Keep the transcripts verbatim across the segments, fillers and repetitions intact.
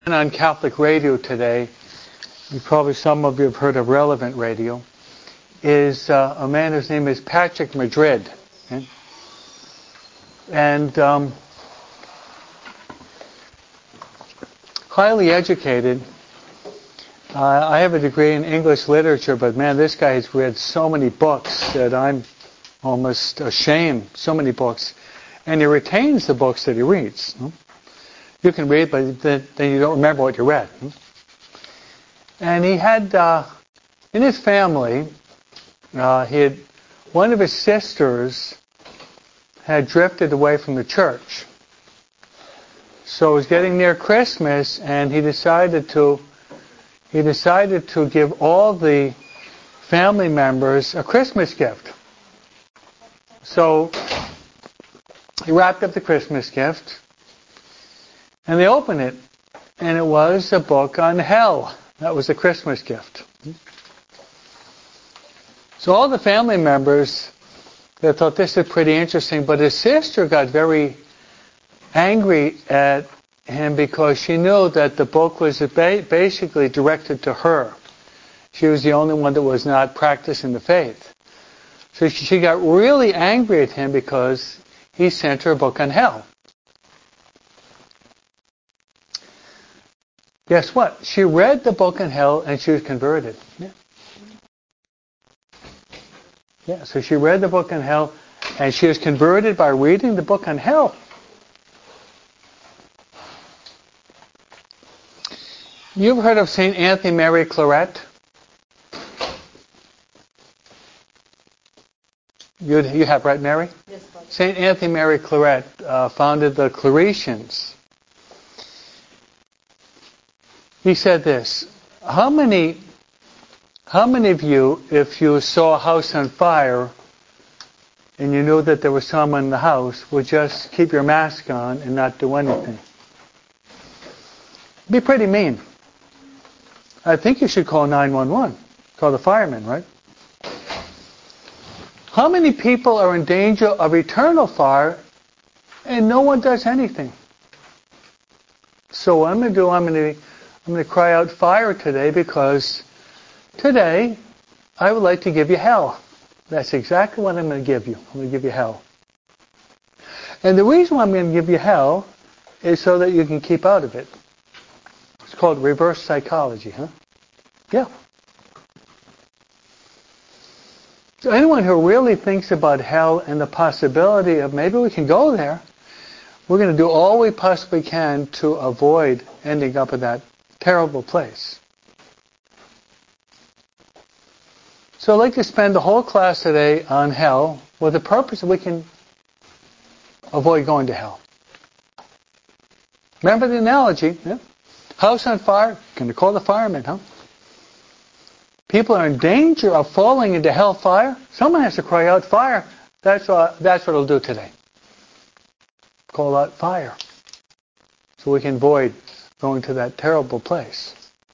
On Catholic radio today, you probably some of you have heard of Relevant Radio, is uh, a man whose name is Patrick Madrid. Okay? And um, highly educated. Uh, I have a degree in English literature, but man, this guy has read so many books that I'm almost ashamed. So many books. And he retains the books that he reads. Hmm? You can read, but then you don't remember what you read. Hmm? And he had, uh, in his family, uh, he had, one of his sisters had drifted away from the church. So it was getting near Christmas, and he decided to he decided to give all the family members a Christmas gift. So he wrapped up the Christmas gift, and they opened it, and it was a book on hell. That was a Christmas gift. So all the family members, they thought this is pretty interesting, but his sister got very angry at him because she knew that the book was basically directed to her. She was the only one that was not practicing the faith. So she got really angry at him because he sent her a book on hell. Guess what? She read the book on hell and she was converted. Yeah. Yeah, so she read the book on hell and she was converted by reading the book on hell. You've heard of Saint Anthony Mary Claret? You, you have, right, Mary? Yes, Father. Saint Anthony Mary Claret uh, founded the Claretians. He said this: How many, how many of you, if you saw a house on fire and you knew that there was someone in the house, would just keep your mask on and not do anything? It'd be pretty mean. I think you should call nine one one. Call the firemen, right? How many people are in danger of eternal fire and no one does anything? So what I'm going to do, I'm going to, I'm going to cry out fire today because today I would like to give you hell. That's exactly what I'm going to give you. I'm going to give you hell. And the reason why I'm going to give you hell is so that you can keep out of it. It's called reverse psychology, huh? Yeah. So anyone who really thinks about hell and the possibility of maybe we can go there, we're going to do all we possibly can to avoid ending up in that terrible place. So I'd like to spend the whole class today on hell with the purpose that we can avoid going to hell. Remember the analogy, yeah? House on fire, can you call the firemen, huh? People are in danger of falling into hellfire. Someone has to cry out fire. That's what, that's what it'll do today. Call out fire. So we can avoid going to that terrible place.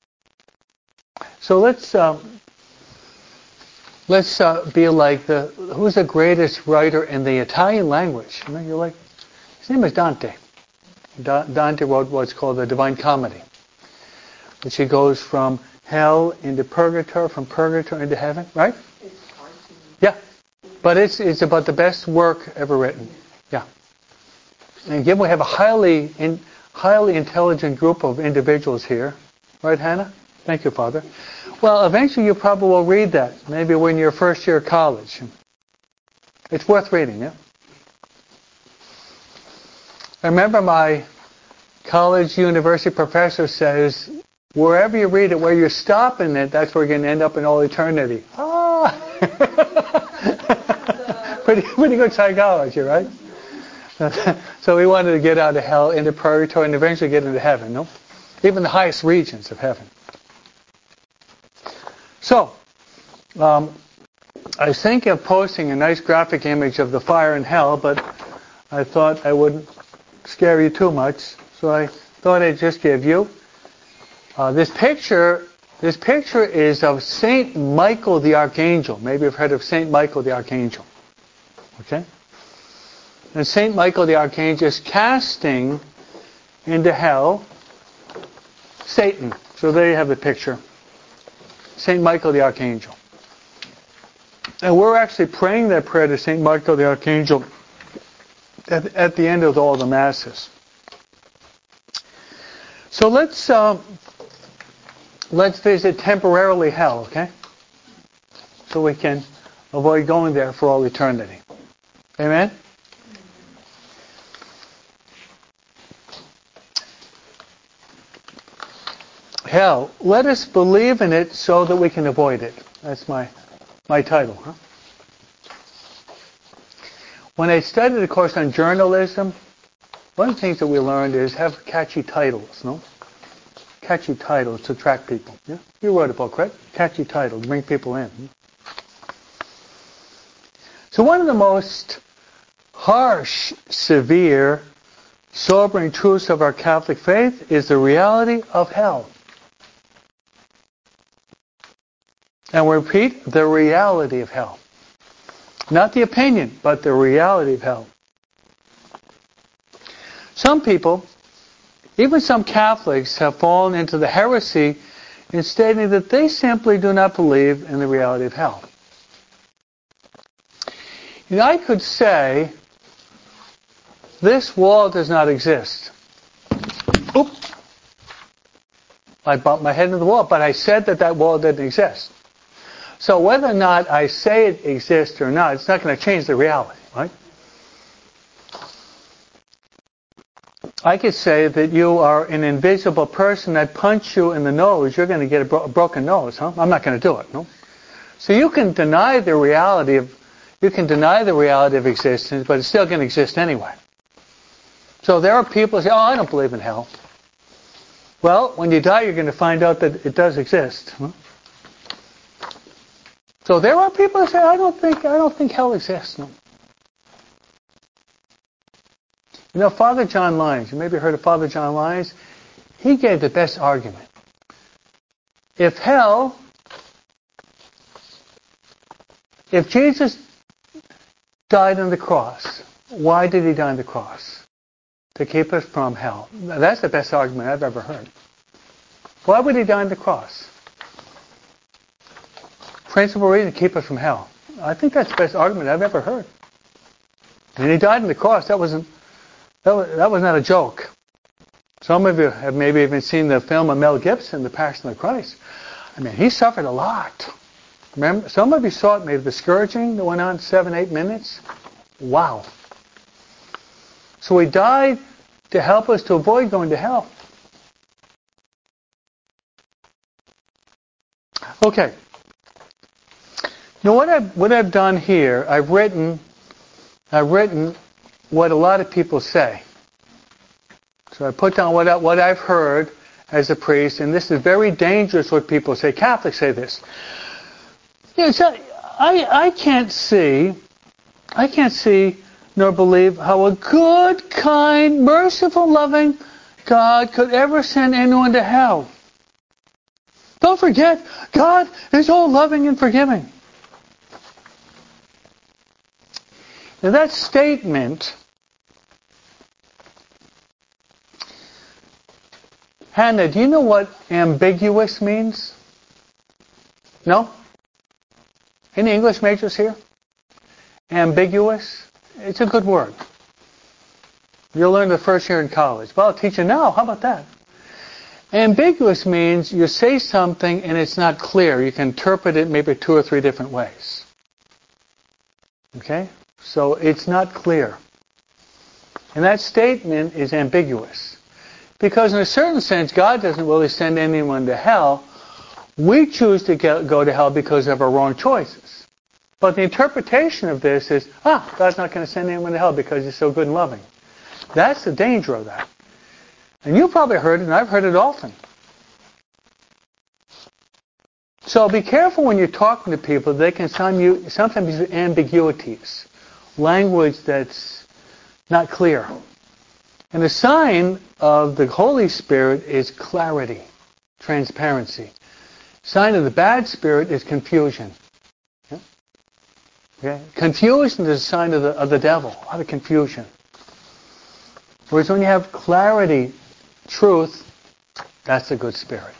So let's um, let's uh, be like the, who's the greatest writer in the Italian language? I mean, you're like, his name is Dante. Da- Dante wrote what's called the Divine Comedy, which he goes from hell into purgatory, from purgatory into heaven, right? Yeah, but it's it's about the best work ever written. Yeah, and again, we have a highly in, highly intelligent group of individuals here, right, Hannah? Thank you, Father. Well, eventually you probably will read that. Maybe when you're first year of college. It's worth reading, yeah. I remember my college university professor says, wherever you read it, where you're stopping it, that's where you're going to end up in all eternity. Ah! pretty, pretty good psychology, right? So we wanted to get out of hell into purgatory and eventually get into heaven, no? Even the highest regions of heaven. So, um, I was thinking of posting a nice graphic image of the fire in hell, but I thought I wouldn't scare you too much, so I thought I'd just give you uh, this picture. This picture is of Saint Michael the Archangel. Maybe you've heard of Saint Michael the Archangel. Okay? And Saint Michael the Archangel is casting into hell Satan. So there you have the picture. Saint Michael the Archangel. And we're actually praying that prayer to Saint Michael the Archangel at, at the end of all the Masses. So let's uh, let's visit temporarily hell, okay? So we can avoid going there for all eternity. Amen? Hell, let us believe in it so that we can avoid it. That's my my title, huh? When I studied a course on journalism, one of the things that we learned is have catchy titles, no? Catchy titles to attract people. Yeah? You wrote a book, right? Catchy title to bring people in. So one of the most harsh, severe, sobering truths of our Catholic faith is the reality of hell. And we repeat, the reality of hell. Not the opinion, but the reality of hell. Some people, even some Catholics, have fallen into the heresy in stating that they simply do not believe in the reality of hell. You know, I could say, this wall does not exist. Oop! I bumped my head into the wall, but I said that that wall didn't exist. So whether or not I say it exists or not, it's not going to change the reality, right? I could say that you are an invisible person. I punch you in the nose, you're going to get a, bro- a broken nose, huh? I'm not going to do it, no? So you can deny the reality of, you can deny the reality of existence, but it's still going to exist anyway. So there are people who say, oh, I don't believe in hell. Well, when you die, you're going to find out that it does exist. Huh? So there are people who say, I don't think, I don't think hell exists. No. You know, Father John Lyons, you maybe heard of Father John Lyons? He gave the best argument. If hell, if Jesus died on the cross, why did he die on the cross? To keep us from hell. That's the best argument I've ever heard. Why would he die on the cross? Principal reason to keep us from hell. I think that's the best argument I've ever heard. And he died on the cross. That wasn't that was, that was not a joke. Some of you have maybe even seen the film of Mel Gibson, The Passion of Christ. I mean, he suffered a lot. Remember, some of you saw it, maybe the scourging that went on seven, eight minutes. Wow. So he died to help us to avoid going to hell. Okay. Now what I've, what I've done here, I've written, I've written what a lot of people say. So I put down what, I, what I've heard as a priest, and this is very dangerous what people say. Catholics say this. You know, so I, I can't see, I can't see nor believe how a good, kind, merciful, loving God could ever send anyone to hell. Don't forget, God is all loving and forgiving. Now that statement, Hannah, do you know what ambiguous means? No? Any English majors here? Ambiguous? It's a good word. You'll learn the first year in college. Well, I'll teach you now. How about that? Ambiguous means you say something and it's not clear. You can interpret it maybe two or three different ways. Okay? So it's not clear. And that statement is ambiguous. Because in a certain sense, God doesn't really send anyone to hell. We choose to get, go to hell because of our wrong choices. But the interpretation of this is, ah, God's not going to send anyone to hell because he's so good and loving. That's the danger of that. And you've probably heard it, and I've heard it often. So be careful when you're talking to people. They can sometimes use ambiguities, language that's not clear. And the sign of the Holy Spirit is clarity, transparency. Sign of the bad spirit is confusion. Okay? Okay? Confusion is a sign of the, of the devil, a lot of confusion. Whereas when you have clarity, truth, That's a good spirit.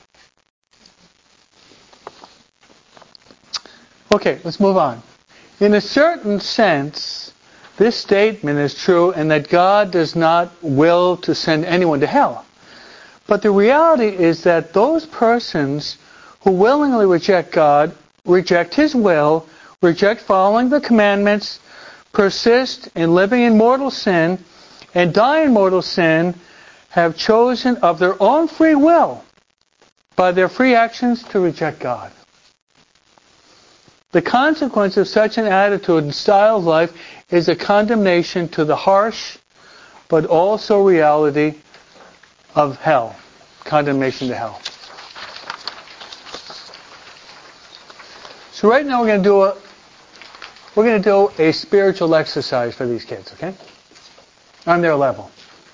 Okay, let's move on. In a certain sense, this statement is true in that God does not will to send anyone to hell. But the reality is that those persons who willingly reject God, reject His will, reject following the commandments, persist in living in mortal sin, and die in mortal sin, have chosen of their own free will, by their free actions, to reject God. The consequence of such an attitude and style of life is a condemnation to the harsh, but also reality of hell. Condemnation to hell. So right now we're going to do a we're going to do a spiritual exercise for these kids, okay? On their level.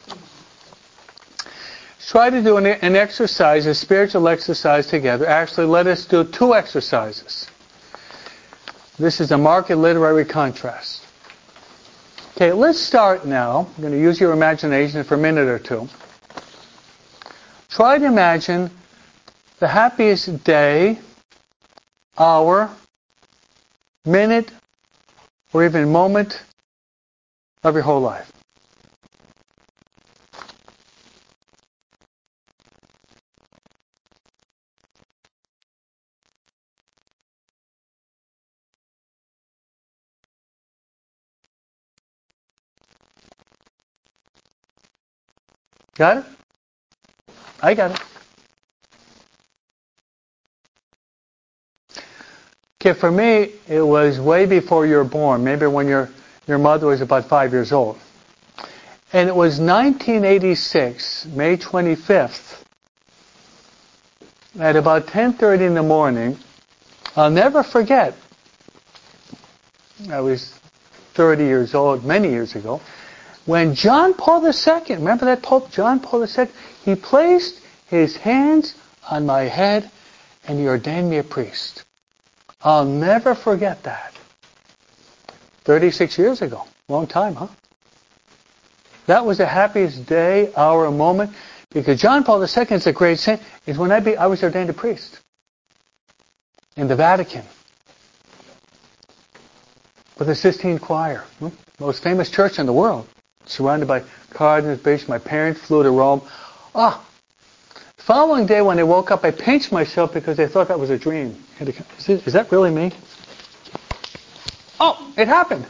Try to do an, an exercise, a spiritual exercise together. Actually, let us do two exercises. This is a marked literary contrast. Okay, let's start now. I'm going to use your imagination for a minute or two. Try to imagine the happiest day, hour, minute, or even moment of your whole life. Got it? I got it. Okay, for me, it was way before you were born, maybe when your, your mother was about five years old. And it was nineteen eighty-six, May twenty-fifth, at about ten thirty in the morning. I'll never forget, I was thirty years old, many years ago, when John Paul the Second, remember that Pope John Paul the Second? He placed his hands on my head and he ordained me a priest. I'll never forget that. thirty-six years ago. Long time, huh? That was the happiest day, hour, moment, because John Paul the Second is a great saint, is when I, be, I was ordained a priest in the Vatican with the Sistine Choir, hmm? most famous church in the world, surrounded by cardinals, bishops. My parents flew to Rome. Ah, the following day when I woke up, I pinched myself because I thought that was a dream. Is, it, is that really me? Oh, it happened.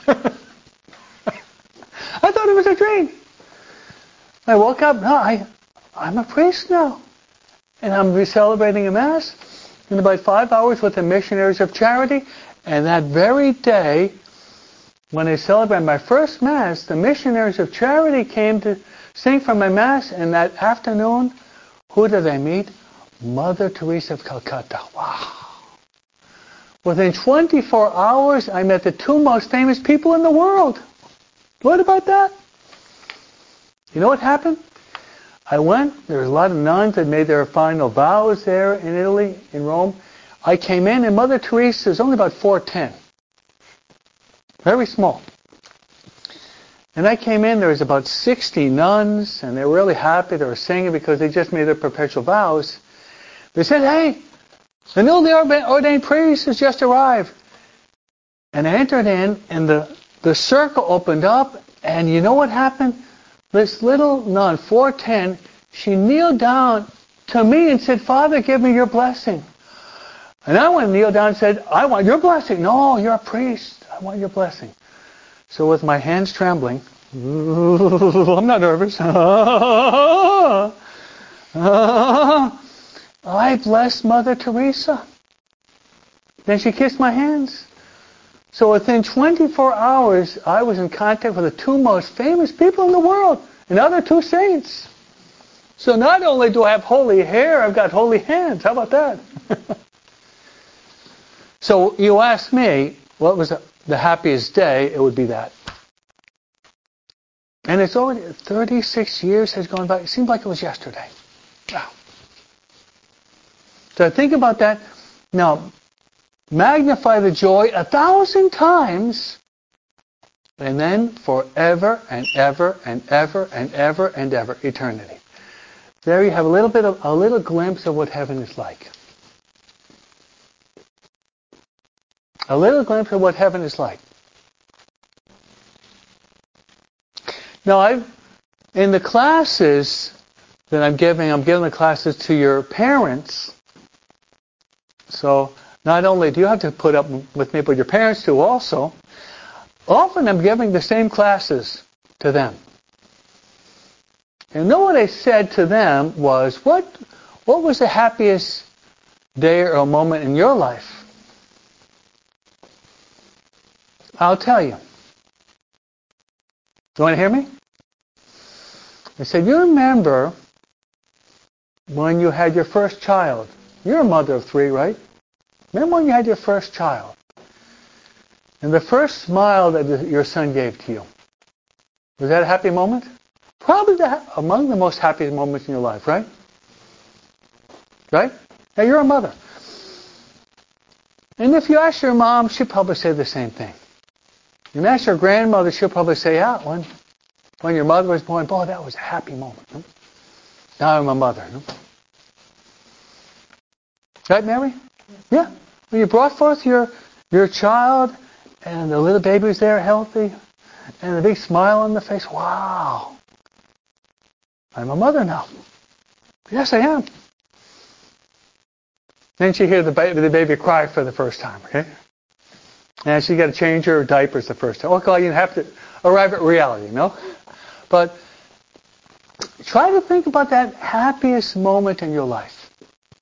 I thought it was a dream. I woke up, no, I, I'm a priest now. And I'm celebrating a Mass in about five hours with the Missionaries of Charity. And that very day, when I celebrated my first Mass, the Missionaries of Charity came to sing for my Mass. And that afternoon, who did I meet? Mother Teresa of Calcutta. Wow. Within twenty-four hours, I met the two most famous people in the world. What about that? You know what happened? I went, there was a lot of nuns that made their final vows there in Italy, in Rome. I came in, and Mother Teresa was only about four ten. Very small. And I came in, there was about sixty nuns, and they were really happy. They were singing because they just made their perpetual vows. They said, hey, the newly ordained priest has just arrived. And I entered in, and the, the circle opened up, and you know what happened? This little nun, four ten, she kneeled down to me and said, Father, give me your blessing. And I went and kneeled down and said, I want your blessing. No, you're a priest. I want your blessing. So with my hands trembling, I'm not nervous. I blessed Mother Teresa. Then she kissed my hands. So within twenty-four hours, I was in contact with the two most famous people in the world, and other two saints. So not only do I have holy hair, I've got holy hands. How about that? So you ask me, what was the happiest day? It would be that. And it's already thirty-six years has gone by. It seemed like it was yesterday. Wow. So think about that. Now, magnify the joy a thousand times, and then forever and ever and ever and ever and ever, eternity. There you have a little bit of a little glimpse of what heaven is like. A little glimpse of what heaven is like. Now, I've in the classes that I'm giving, I'm giving the classes to your parents. So not only do you have to put up with me, but your parents do also. Often I'm giving the same classes to them. And you know what I said to them was, what what was the happiest day or moment in your life? I'll tell you. You want to hear me? I said, you remember when you had your first child? You're a mother of three, right? Remember when you had your first child? And the first smile that your son gave to you. Was that a happy moment? Probably the, among the most happiest moments in your life, right? Right? Now you're a mother. And if you ask your mom, she'd probably say the same thing. You ask your grandmother, she'll probably say, yeah, when, when your mother was born, boy, that was a happy moment. Huh? Now I'm a mother. Huh? Right, Mary? Yeah. When you brought forth your your child, and the little baby was there healthy, and the big smile on the face, wow. I'm a mother now. Yes, I am. Then she hears the baby, the baby cry for the first time, okay? And she's got to change her diapers the first time. Okay, you have to arrive at reality, you know? But try to think about that happiest moment in your life.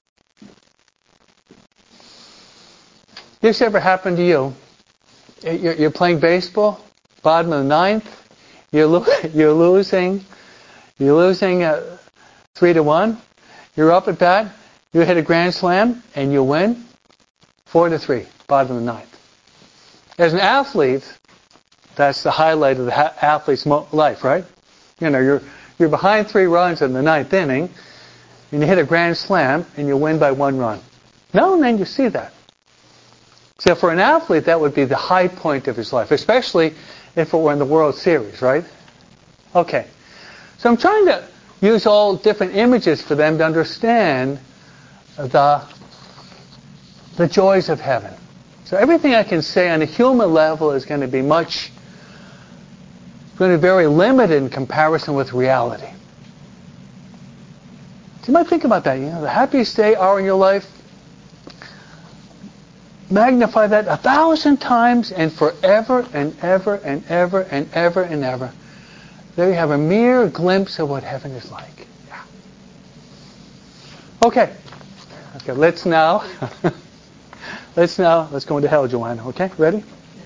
This ever happened to you? You're playing baseball, bottom of the ninth, you're, lo- you're losing, you're losing uh, three to one, you're up at bat, you hit a grand slam, and you win four to three, bottom of the ninth. As an athlete, that's the highlight of the ha- athlete's mo- life, right? You know, you're you're behind three runs in the ninth inning, and you hit a grand slam, and you win by one run. Now and then you see that. So for an athlete, that would be the high point of his life, especially if it were in the World Series, right? Okay. So I'm trying to use all different images for them to understand the, the joys of heaven. So everything I can say on a human level is going to be much, going to be very limited in comparison with reality. So you might think about that. You know, the happiest day, hour in your life, magnify that a thousand times and forever and ever and ever and ever and ever. There you have a mere glimpse of what heaven is like. Yeah. Okay. Okay, let's now, let's now, let's go into hell, Joanna. Okay, ready?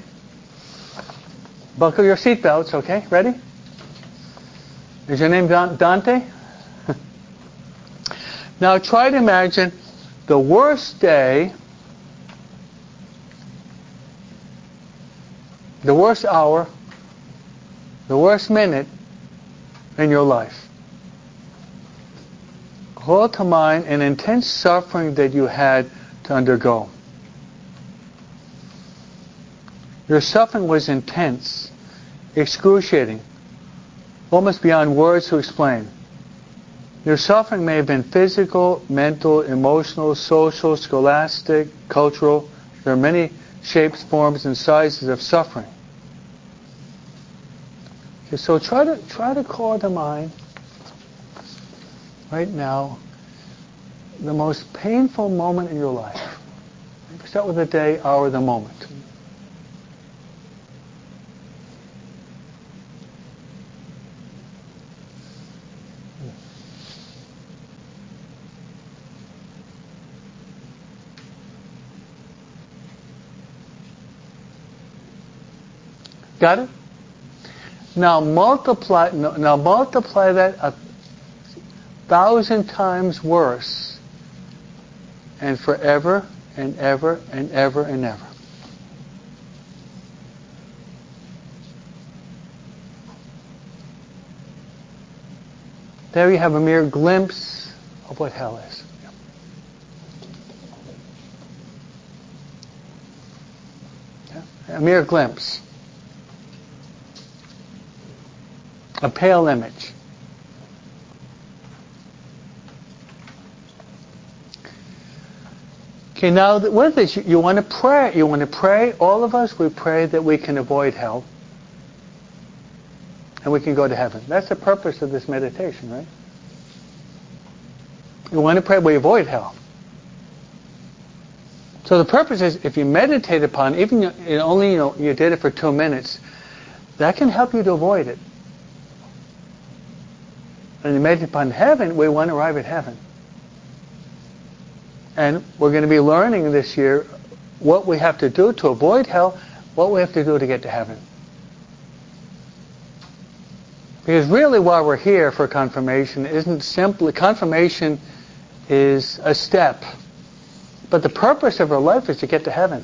Buckle your seatbelts, okay? Ready? Is your name Dante? Now try to imagine the worst day, the worst hour, the worst minute in your life. Call to mind an intense suffering that you had to undergo. Your suffering was intense, excruciating, almost beyond words to explain. Your suffering may have been physical, mental, emotional, social, scholastic, cultural. There are many shapes, forms, and sizes of suffering. Okay, so try to try to call to mind right now the most painful moment in your life. Start with the day, hour, the moment. Got it? Now multiply. Now multiply that a thousand times worse, and forever and ever and ever and ever. There you have a mere glimpse of what hell is. Yeah. A mere glimpse. A pale image. Okay, now with this, you, you want to pray. You want to pray. All of us, we pray that we can avoid hell. And we can go to heaven. That's the purpose of this meditation, right? You want to pray we avoid hell. So the purpose is, if you meditate upon, even you, only you know you did it for two minutes, that can help you to avoid it. And you meditate upon heaven, we want to arrive at heaven. And we're going to be learning this year what we have to do to avoid hell, what we have to do to get to heaven. Because really why we're here for confirmation isn't simply, confirmation is a step. But the purpose of our life is to get to heaven.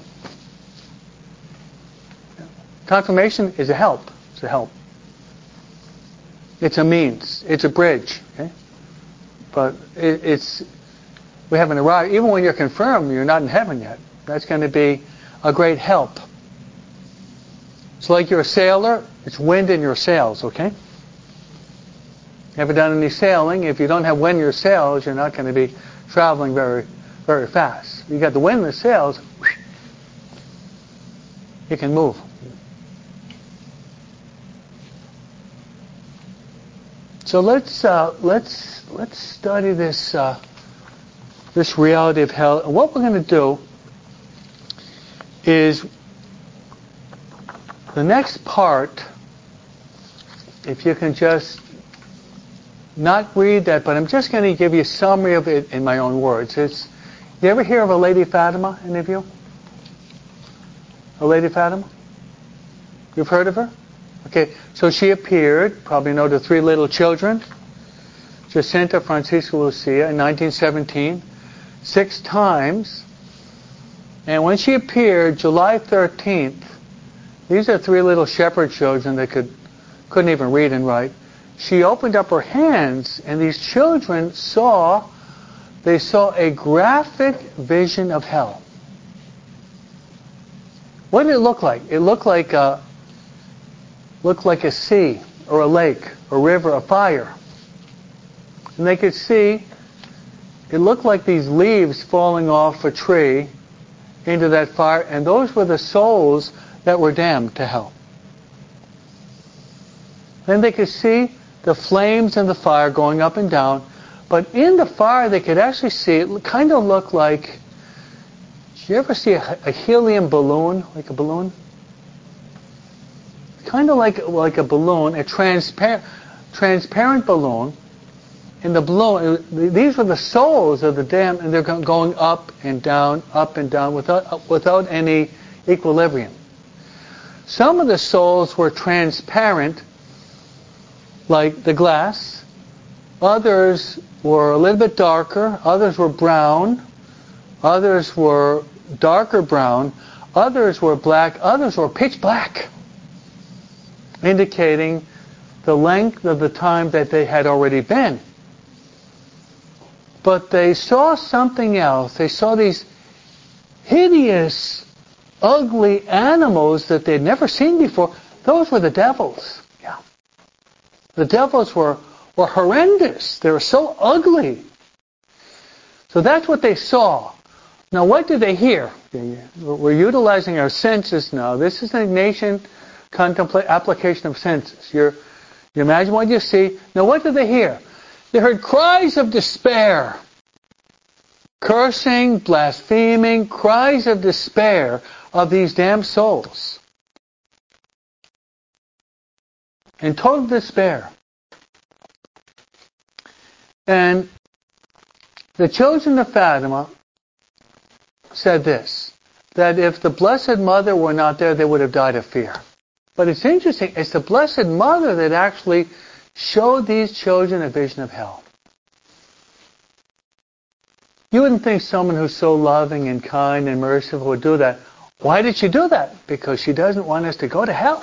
Confirmation is a help. It's a help. It's a means. It's a bridge. Okay? But it, it's, we haven't arrived. Even when you're confirmed, you're not in heaven yet. That's going to be a great help. It's like you're a sailor. It's wind in your sails, okay? Ever done any sailing? If you don't have wind in your sails, you're not going to be traveling very, very fast. You got the wind in the sails, you can move. So let's uh, let's let's study this uh, this reality of hell. And what we're going to do is the next part. If you can just not read that, but I'm just going to give you a summary of it in my own words. It's, you ever hear of a Lady Fatima, any of you? A Lady Fatima? You've heard of her? Okay, so she appeared, probably know the three little children, Jacinta, Francisca, Lucia, in nineteen seventeen, six times. And when she appeared, July thirteenth, these are three little shepherd children that could, couldn't even read and write. She opened up her hands, and these children saw, they saw a graphic vision of hell. What did it look like? It looked like a, looked like a sea, or a lake, a river, a fire. And they could see, it looked like these leaves falling off a tree into that fire, and those were the souls that were damned to hell. Then they could see the flames and the fire going up and down, but in the fire they could actually see, it kind of looked like, did you ever see a, a helium balloon, like a balloon? Kind of like, like a balloon, a transparent, transparent balloon. In the balloon, these were the souls of the damned, and they're going up and down, up and down, without, without any equilibrium. Some of the souls were transparent, like the glass. Others were a little bit darker. Others were brown. Others were darker brown. Others were black. Others were pitch black, indicating the length of the time that they had already been. But they saw something else. They saw these hideous, ugly animals that they'd never seen before. Those were the devils. Yeah. The devils were, were horrendous. They were so ugly. So that's what they saw. Now what did they hear? We're utilizing our senses now. This is an Ignatian contemplate application of senses. You're, you imagine what you see. Now what did they hear? They heard cries of despair. Cursing, blaspheming, cries of despair of these damned souls. In total despair. And the children of Fatima said this, that if the Blessed Mother were not there, they would have died of fear. But it's interesting, it's the Blessed Mother that actually showed these children a vision of hell. You wouldn't think someone who's so loving and kind and merciful would do that. Why did she do that? Because she doesn't want us to go to hell.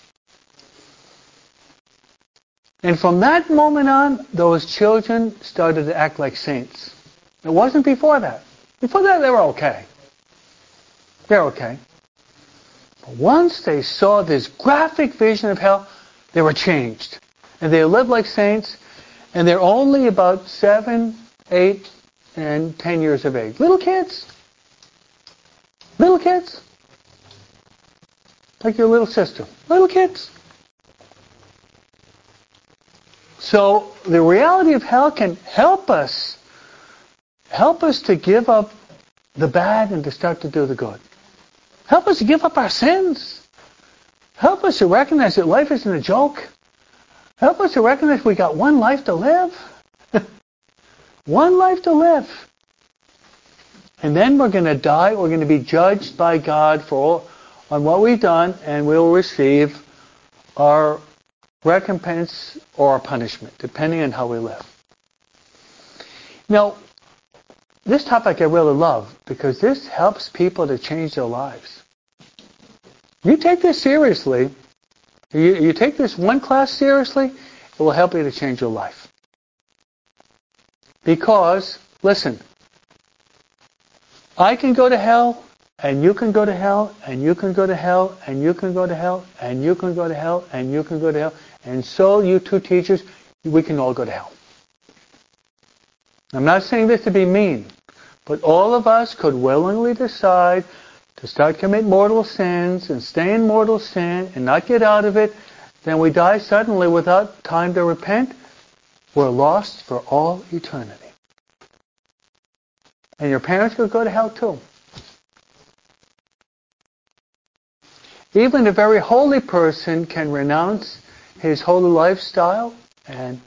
And from that moment on, those children started to act like saints. It wasn't before that. Before that, they were okay. They're okay. But once they saw this graphic vision of hell, they were changed. And they lived like saints, and they're only about seven, eight, and ten years of age. Little kids. Little kids. Like your little sister. Little kids. So the reality of hell can help us, help us to give up the bad and to start to do the good. Help us to give up our sins. Help us to recognize that life isn't a joke. Help us to recognize we got one life to live. One life to live. And then we're going to die. We're going to be judged by God for all, on what we've done, and we'll receive our recompense or our punishment, depending on how we live. Now, this topic I really love because this helps people to change their lives. You take this seriously, you, you take this one class seriously, it will help you to change your life. Because, listen, I can go to hell, and you can go to hell, and you can go to hell, and you can go to hell, and you can go to hell, and you can go to hell, and so you two teachers, we can all go to hell. I'm not saying this to be mean, but all of us could willingly decide to start commit mortal sins and stay in mortal sin and not get out of it. Then we die suddenly without time to repent. We're lost for all eternity. And your parents could go to hell too. Even a very holy person can renounce his holy lifestyle and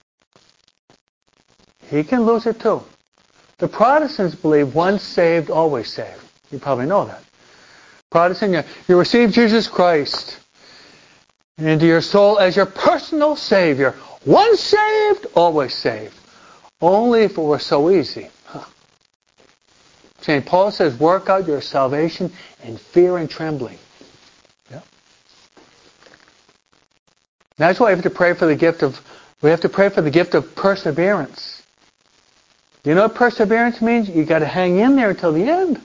he can lose it too. The Protestants believe once saved, always saved. You probably know that. Protestant, you, you receive Jesus Christ into your soul as your personal Savior. Once saved, always saved. Only if it were so easy. Huh. Saint Paul says, work out your salvation in fear and trembling. Yeah. That's why we have to pray for the gift of, we have to pray for the gift of perseverance. You know what perseverance means? You got to hang in there until the end.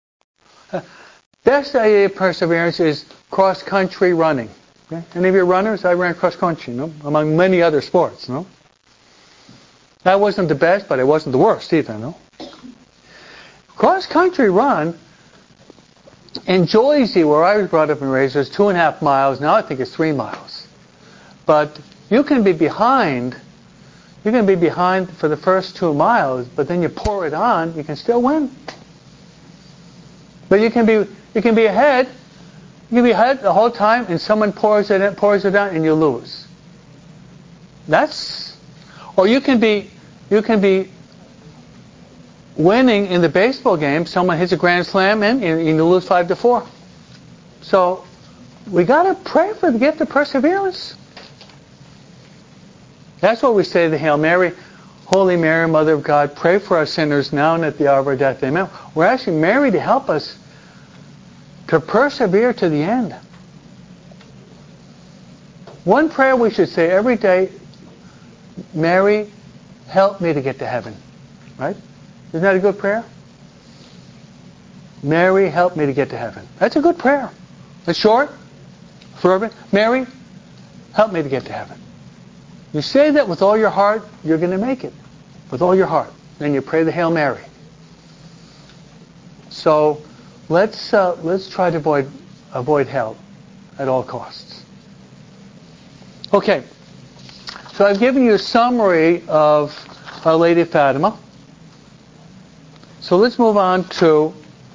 Best idea of perseverance is cross-country running. Okay? Any of you runners? I ran cross-country, you know, among many other sports. No, that wasn't the best, but it wasn't the worst either. No, cross-country run in Joyzy, where I was brought up and raised, was two and a half miles. Now I think it's three miles. But you can be behind. You can be behind for the first two miles, but then you pour it on. You can still win. But you can be you can be ahead. You can be ahead the whole time, and someone pours it in, pours it down, and you lose. That's, or you can be you can be winning in the baseball game. Someone hits a grand slam, and you, you lose five to four. So we got to pray for the gift of perseverance. That's what we say to the Hail Mary. Holy Mary, Mother of God, pray for us sinners now and at the hour of our death. Amen. We're asking Mary to help us to persevere to the end. One prayer we should say every day, Mary, help me to get to heaven. Right? Isn't that a good prayer? Mary, help me to get to heaven. That's a good prayer. It's short, fervent. Mary, help me to get to heaven. You say that with all your heart, you're going to make it. With all your heart. Then you pray the Hail Mary. So let's uh, let's try to avoid avoid hell at all costs. Okay. So I've given you a summary of Our Lady of Fatima. So let's move on to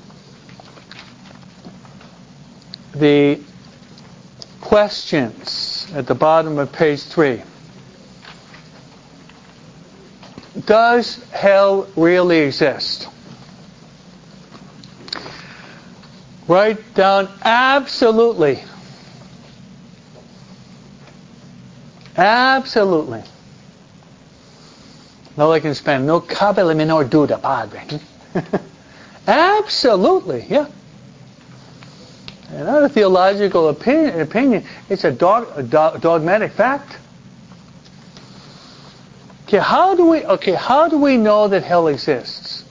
the questions at the bottom of page three. Does hell really exist? Write down absolutely. Absolutely. No, I can spend no cabele minor duda, padre. Absolutely, yeah. Another theological opinion, opinion it's a, dog, a do, dogmatic fact. Okay, how do we okay, how do we know that hell exists?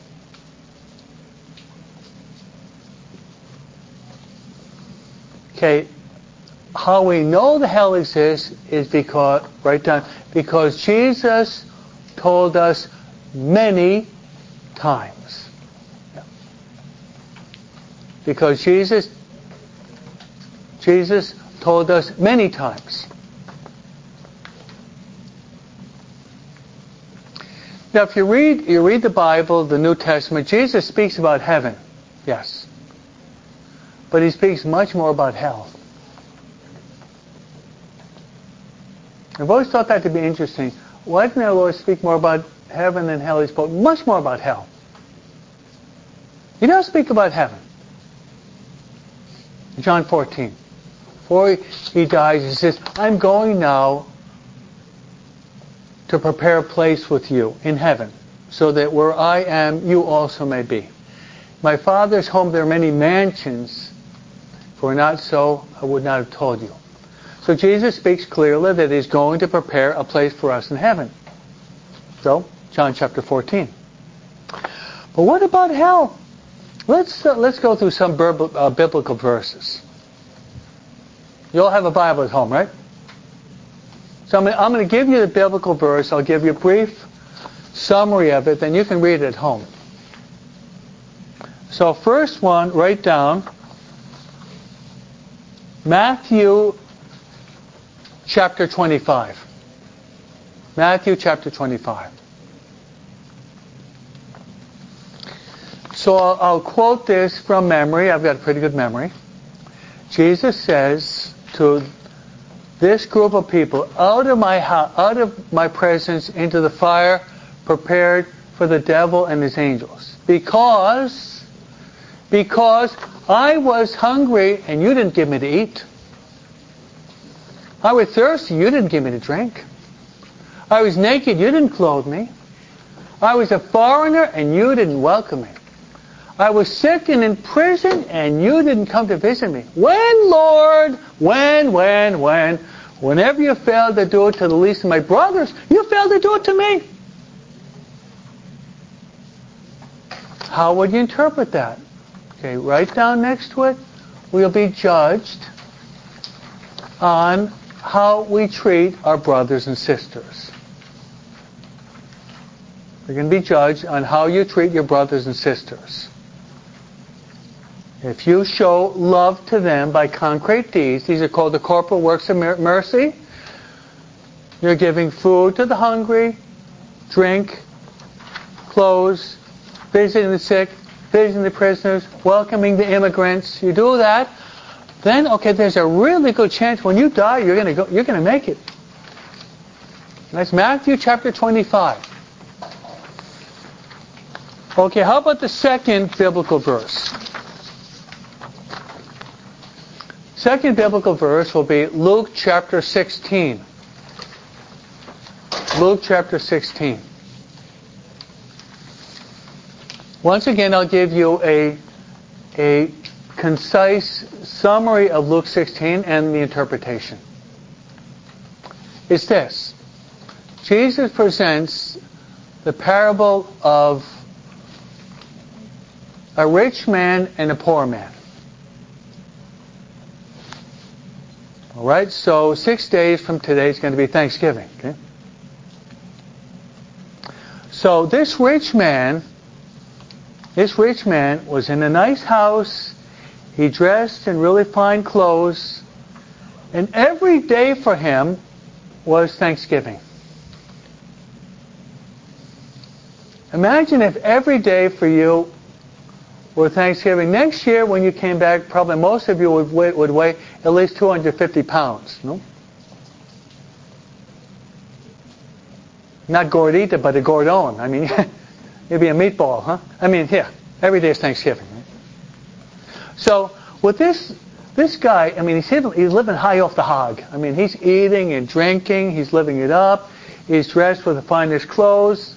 Okay, how we know the hell exists is because write down because Jesus told us many times. Yeah. Because Jesus, Jesus told us many times. Now, if you read, you read the Bible, the New Testament, Jesus speaks about heaven, yes. But he speaks much more about hell. I've always thought that to be interesting. Why didn't our Lord speak more about heaven than hell? He spoke much more about hell. He does speak about heaven. John fourteen. Before he dies, he says, I'm going now to prepare a place with you in heaven, so that where I am, you also may be. My Father's home, there are many mansions. If it were not so, I would not have told you. So Jesus speaks clearly that he's going to prepare a place for us in heaven. So, John chapter fourteen. But what about hell? Let's uh, let's go through some bib- uh, biblical verses. You all have a Bible at home, right? So I'm, I'm going to give you the biblical verse. I'll give you a brief summary of it, then you can read it at home. So first one, write down Matthew chapter twenty-five. Matthew chapter twenty-five. So I'll, I'll quote this from memory. I've got a pretty good memory. Jesus says to this group of people, out of my house, out of my presence into the fire prepared for the devil and his angels. Because, because I was hungry and you didn't give me to eat. I was thirsty, you didn't give me to drink. I was naked, you didn't clothe me. I was a foreigner and you didn't welcome me. I was sick and in prison, and you didn't come to visit me. When, Lord? When, when, when? Whenever you failed to do it to the least of my brothers, you failed to do it to me. How would you interpret that? Okay, write down next to it. We'll be judged on how we treat our brothers and sisters. You're going to be judged on how you treat your brothers and sisters. If you show love to them by concrete deeds, these are called the corporal works of mercy. You're giving food to the hungry, drink, clothes, visiting the sick, visiting the prisoners, welcoming the immigrants. You do that, then okay, there's a really good chance when you die, you're going to go, you're going to make it. That's Matthew chapter twenty-five. Okay, how about the second biblical verse? Second biblical verse will be Luke chapter sixteen. Luke chapter sixteen. Once again, I'll give you a, a concise summary of Luke sixteen and the interpretation. It's this. Jesus presents the parable of a rich man and a poor man. All right, so six days from today is going to be Thanksgiving. Okay? So this rich man, this rich man was in a nice house. He dressed in really fine clothes, and every day for him was Thanksgiving. Imagine if every day for you were Thanksgiving. Next year, when you came back, probably most of you would weigh, would weigh at least two hundred fifty pounds. No? Not gordita, but a gordon. I mean, it'd be a meatball, huh? I mean, yeah, every day is Thanksgiving. Right? So, with this this guy, I mean, he's, he's living high off the hog. I mean, he's eating and drinking. He's living it up. He's dressed with the finest clothes.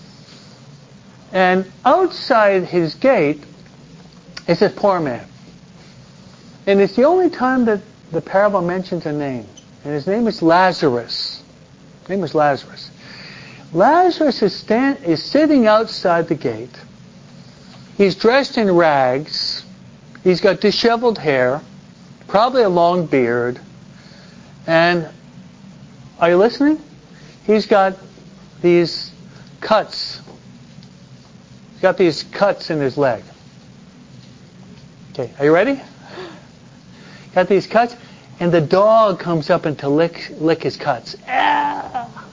And outside his gate is this poor man. And it's the only time that the parable mentions a name. And his name is Lazarus. His name is Lazarus. Lazarus is, stand, is sitting outside the gate. He's dressed in rags. He's got disheveled hair. Probably a long beard. And, are you listening? He's got these cuts. He's got these cuts in his leg. Okay. Okay, are you ready? Got these cuts, and the dog comes up and to lick lick his cuts. Ah!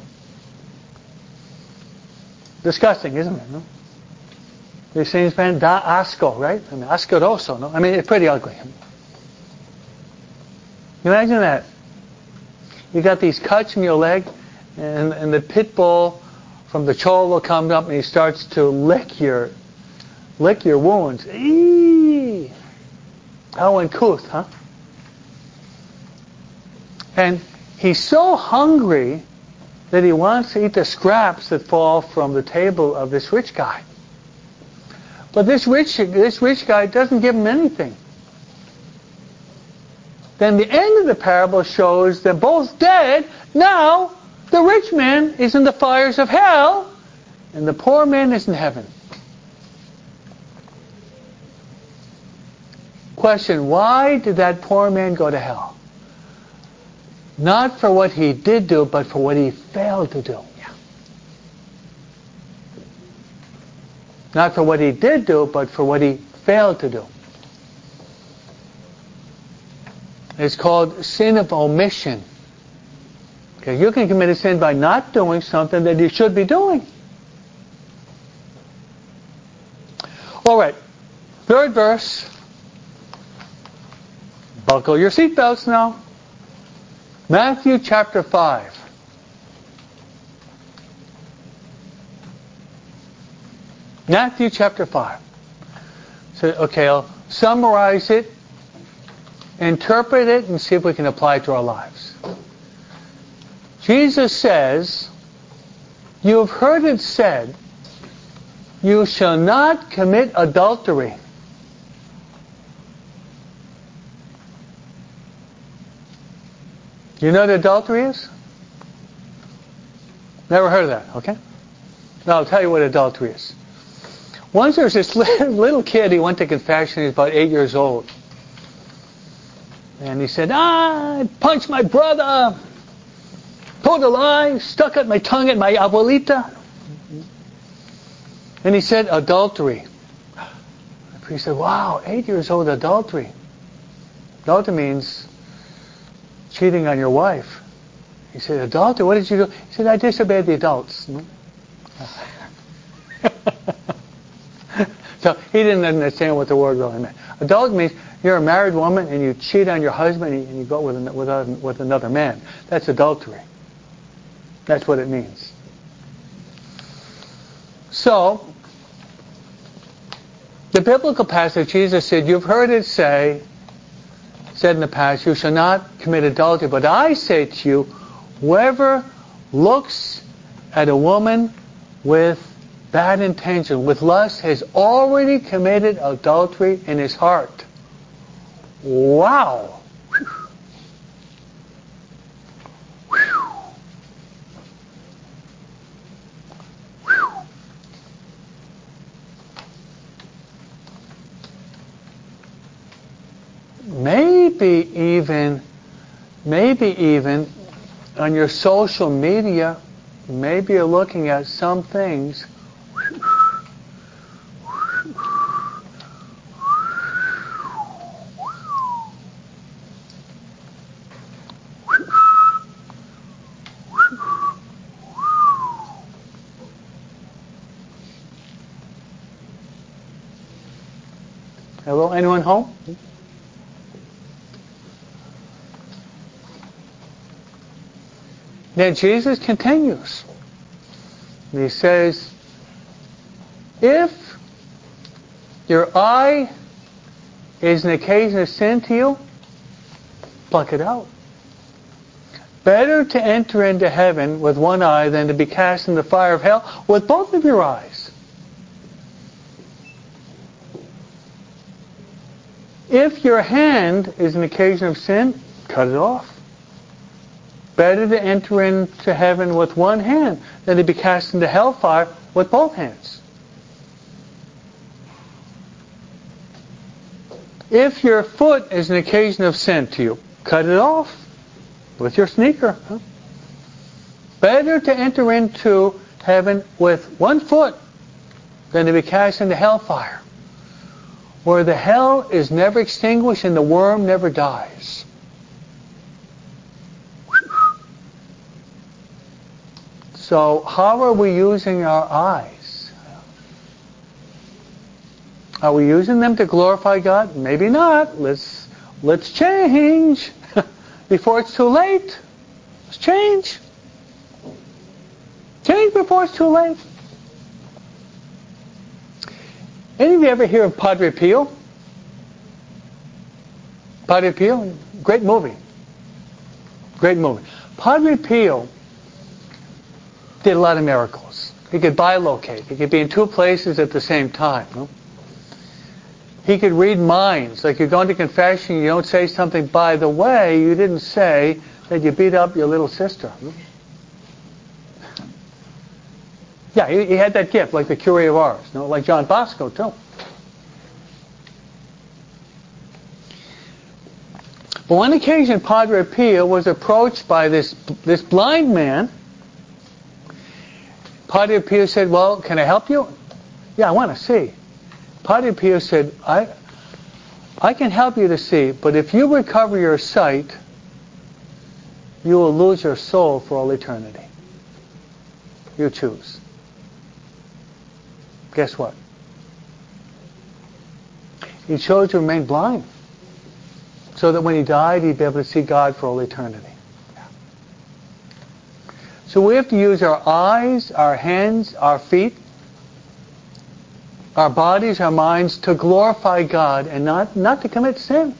Disgusting, isn't it? No? These things, man, da asco, right? I mean, asqueroso, no? I mean, it's pretty ugly. Imagine that. You got these cuts in your leg, and, and the pit bull from the cholo comes up and he starts to lick your lick your wounds. Eee! How uncouth, huh? And he's so hungry that he wants to eat the scraps that fall from the table of this rich guy. But this rich this rich guy doesn't give him anything. Then the end of the parable shows they're both dead. Now the rich man is in the fires of hell, and the poor man is in heaven. Question, why did that poor man go to hell? Not for what he did do, but for what he failed to do. Yeah. Not for what he did do, but for what he failed to do. It's called sin of omission. Okay, you can commit a sin by not doing something that you should be doing. All right, third verse. Buckle your seatbelts now. Matthew chapter five. Matthew chapter five. So, okay, I'll summarize it, interpret it, and see if we can apply it to our lives. Jesus says, "You have heard it said, you shall not commit adultery." You know what adultery is? Never heard of that, okay? Now I'll tell you what adultery is. Once there was this little kid, he went to confession, he was about eight years old. And he said, ah, I punched my brother, told a lie, stuck out my tongue at my abuelita. And he said, adultery. The priest said, wow, eight years old, adultery. Adultery means cheating on your wife. He said, adultery, what did you do? He said, I disobeyed the adults. So he didn't understand what the word really meant. Adultery means you're a married woman and you cheat on your husband and you go with, an, with, a, with another man. That's adultery. That's what it means. So, the biblical passage, Jesus said, you've heard it say, said in the past, you shall not commit adultery. But I say to you, whoever looks at a woman with bad intention, with lust, has already committed adultery in his heart. Wow! Maybe even, maybe even on your social media, maybe you're looking at some things. Hello, anyone home? Then Jesus continues. He says, if your eye is an occasion of sin to you, pluck it out. Better to enter into heaven with one eye than to be cast in the fire of hell with both of your eyes. If your hand is an occasion of sin, cut it off. Better to enter into heaven with one hand than to be cast into hellfire with both hands. If your foot is an occasion of sin to you, cut it off with your sneaker. Huh? Better to enter into heaven with one foot than to be cast into hellfire where the hell is never extinguished and the worm never dies. So how are we using our eyes? Are we using them to glorify God? Maybe not. Let's let's change before it's too late. Let's change. Change before it's too late. Any of you ever hear of Padre Pio? Padre Pio? Great movie. Great movie. Padre Pio did a lot of miracles. He could bilocate. He could be in two places at the same time. No? He could read minds. Like you're going to confession, you don't say something, by the way, you didn't say that you beat up your little sister. No? Yeah, he, he had that gift, like the Curé of Ars, no? Like John Bosco, too. But one occasion, Padre Pio was approached by this this blind man. Padre Pio said, well, can I help you? Yeah, I want to see. Padre Pio said, I, I can help you to see, but if you recover your sight, you will lose your soul for all eternity. You choose. Guess what? He chose to remain blind so that when he died, he'd be able to see God for all eternity. So we have to use our eyes, our hands, our feet, our bodies, our minds to glorify God and not, not to commit sin.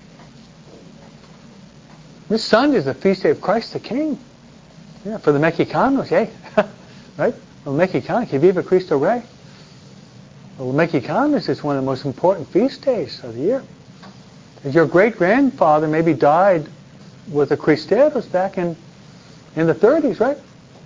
This Sunday is the feast day of Christ the King. Yeah, for the Mexicanos, hey. Right? El Mexicano, que viva Cristo Rey. Well, the Mexicanos is one of the most important feast days of the year. Your great-grandfather maybe died with the Cristeros back in in the thirties, right?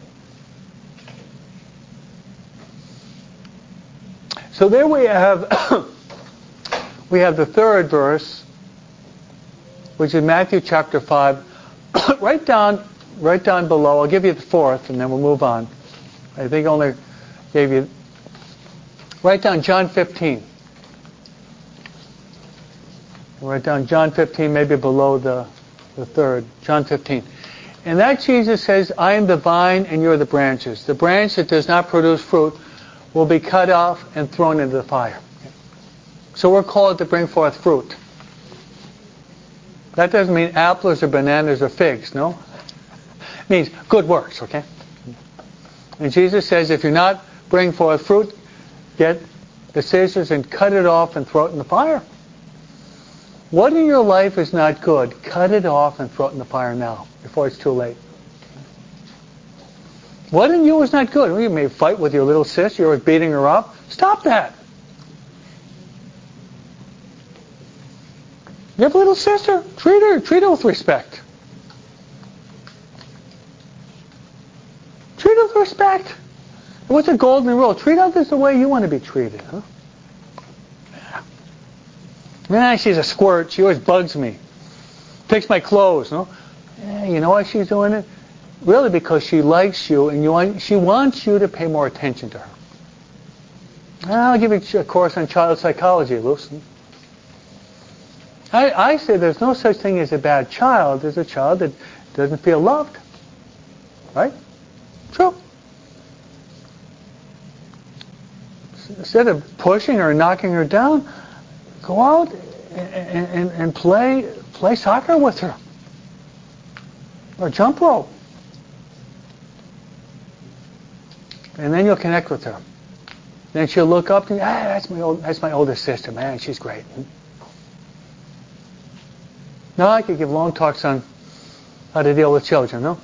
So there we have we have the third verse, which is Matthew chapter five. right down, right down below. I'll give you the fourth, and then we'll move on. I think I only gave you. Write down John fifteen. Write down John fifteen, maybe below the the third. John fifteen. And that Jesus says, I am the vine and you're the branches. The branch that does not produce fruit will be cut off and thrown into the fire. So we're called to bring forth fruit. That doesn't mean apples or bananas or figs, no? It means good works, okay? And Jesus says, if you're not bringing forth fruit, get the scissors and cut it off and throw it in the fire. What in your life is not good? Cut it off and throw it in the fire now, before it's too late. What in you is not good? Well, you may fight with your little sis, you're beating her up. Stop that. You have a little sister? Treat her, treat her with respect. Treat her with respect. What's the golden rule? Treat others the way you want to be treated, huh? Nah, she's a squirt. She always bugs me. Takes my clothes, no? Yeah, you know why she's doing it? Really because she likes you and you want, she wants you to pay more attention to her. I'll give you a course on child psychology, Lucy. I, I say there's no such thing as a bad child. There's a child that doesn't feel loved. Right? True. Instead of pushing her and knocking her down, go out and, and, and play play soccer with her. Or jump rope. And then you'll connect with her. Then she'll look up and, ah, that's my old, that's my oldest sister, man, she's great. Now I could give long talks on how to deal with children, no?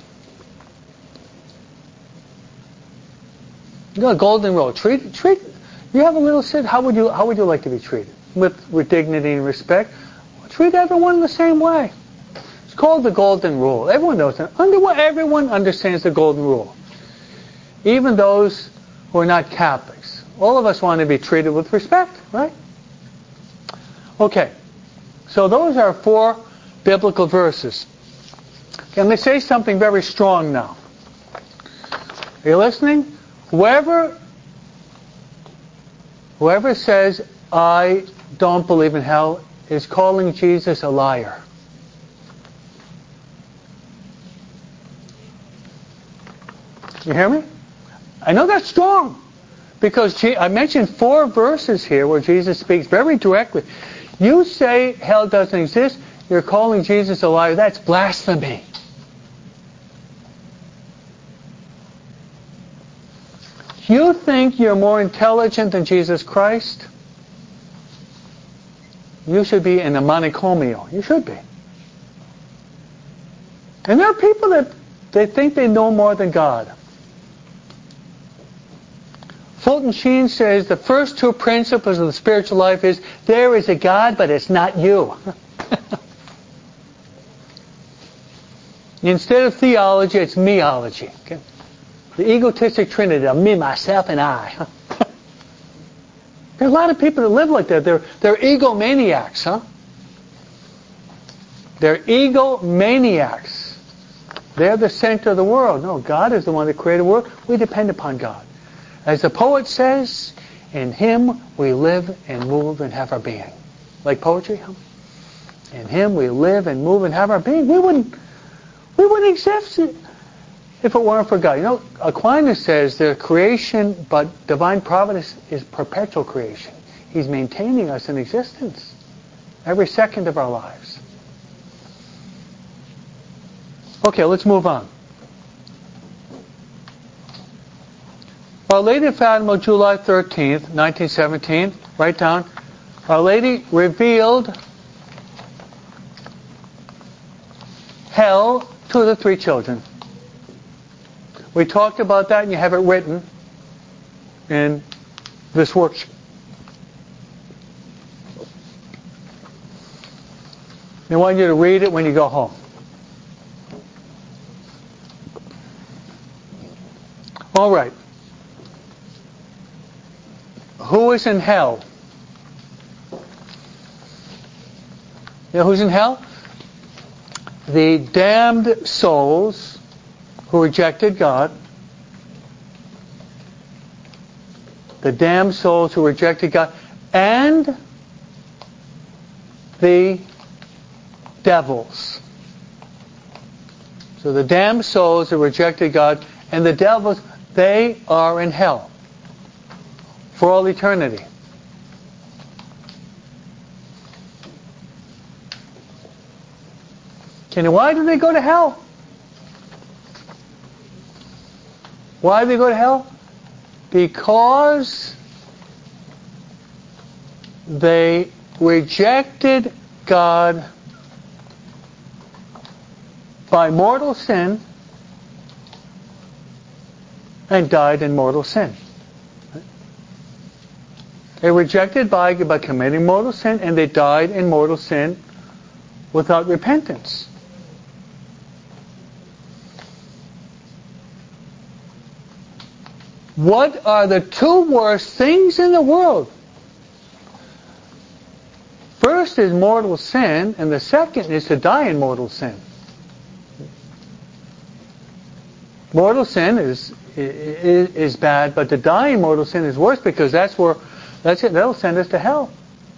You know, golden rule. Treat treat you have a little sister, how would you how would you like to be treated? With with dignity and respect. Treat everyone the same way. It's called the golden rule. Everyone knows that. Under, everyone understands the golden rule. Even those who are not Catholics. All of us want to be treated with respect, right? Okay. So those are four biblical verses. Can they say something very strong now? Are you listening? Whoever, whoever says, I don't believe in hell is calling Jesus a liar. You hear me? I know that's strong. Because I mentioned four verses here where Jesus speaks very directly. You say hell doesn't exist, you're calling Jesus a liar. That's blasphemy. You think you're more intelligent than Jesus Christ? You should be in a manicomio. You should be. And there are people that they think they know more than God. Fulton Sheen says the first two principles of the spiritual life is there is a God, but it's not you. Instead of theology, it's meology. Okay? The egotistic trinity of me, myself, and I. There are a lot of people that live like that. They're, they're egomaniacs, huh? They're egomaniacs. They're the center of the world. No, God is the one that created the world. We depend upon God. As the poet says, in Him we live and move and have our being. Like poetry, huh? In Him we live and move and have our being. We wouldn't, we wouldn't exist if it weren't for God. You know, Aquinas says there's creation, but divine providence is perpetual creation. He's maintaining us in existence every second of our lives. Okay, let's move on. Our Lady of Fatima, July thirteenth, nineteen seventeen, write down, Our Lady revealed hell to the three children. We talked about that, and you have it written in this worksheet. I want you to read it when you go home. All right. Who is in hell? You know who's in hell? The damned souls who rejected God. The damned souls who rejected God. And the devils. So the damned souls who rejected God and the devils, they are in hell for all eternity. And why do they go to hell? Why do they go to hell? Because they rejected God by mortal sin and died in mortal sin. They rejected by, by committing mortal sin, and they died in mortal sin without repentance. What are the two worst things in the world? First is mortal sin, and the second is to die in mortal sin. Mortal sin is, is, is bad, but to die in mortal sin is worse, because that's where that's it. That'll send us to hell.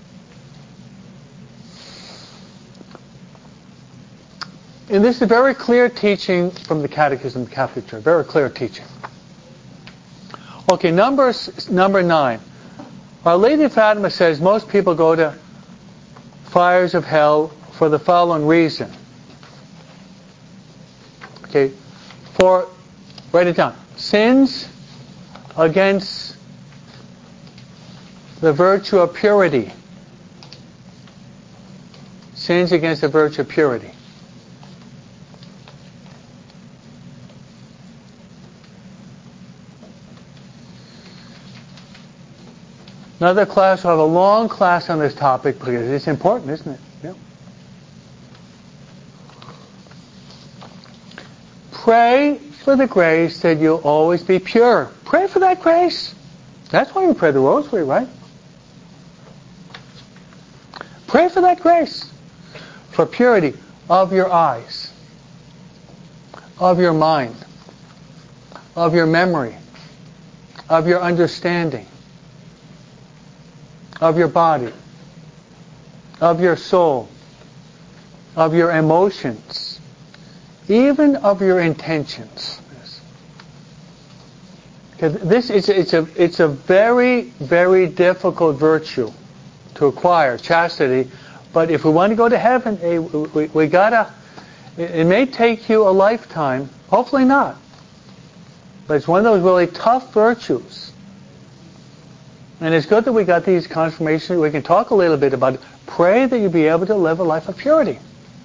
And this is a very clear teaching from the Catechism of the Catholic Church. Very clear teaching. Okay, number number nine. Our Lady of Fatima says most people go to fires of hell for the following reason. Okay, for, write it down, sins against the virtue of purity. Sins against the virtue of purity. Another class, we'll have a long class on this topic because it's important, isn't it? Yeah. Pray for the grace that you'll always be pure. Pray for that grace. That's why we pray the rosary, right? Pray for that grace. For purity of your eyes, of your mind, of your memory, of your understanding, of your body, of your soul, of your emotions, even of your intentions. This is it's a it's a very very difficult virtue to acquire, chastity. But if we want to go to heaven, hey, we, we gotta. It, it may take you a lifetime. Hopefully not. But it's one of those really tough virtues. And it's good that we got these confirmations. We can talk a little bit about it. Pray that you be able to live a life of purity.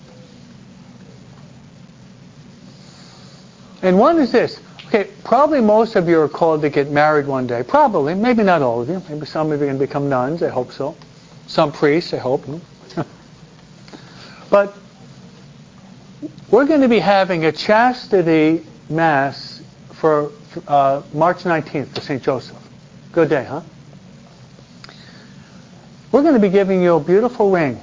And one is this. Okay, probably most of you are called to get married one day. Probably. Maybe not all of you. Maybe some of you are going to become nuns. I hope so. Some priests, I hope. But we're going to be having a chastity mass for uh, March nineteenth for Saint Joseph. Good day, huh? We're going to be giving you a beautiful ring.